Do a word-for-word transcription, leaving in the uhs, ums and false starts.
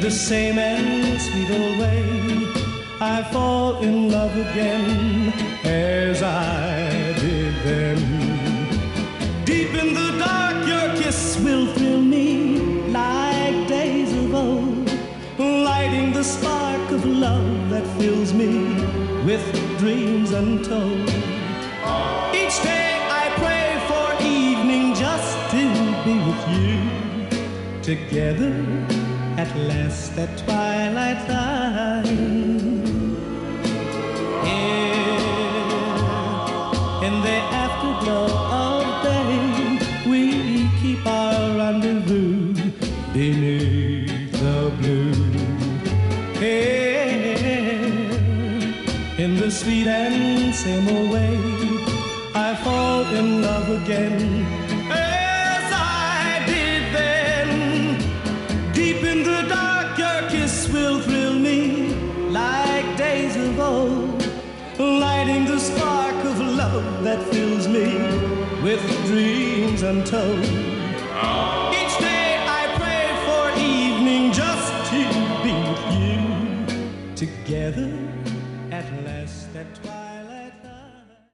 the same and sweet old way, I fall in love again as I did then. Deep in the dark, your kiss will thrill me like days of old, lighting the spark of love that fills me with dreams untold. Each day I pray for evening just to be with you, together at last at twilight time. In the afterglow of day, we keep our rendezvous beneath the blue. In the sweet and same old way, I fall in love again as I did then. Deep in the dark, your kiss will thrill me like days of old, lighting the spark of love that fills me with dreams untold. Each day I pray for evening just to be with you, together at last at twilight.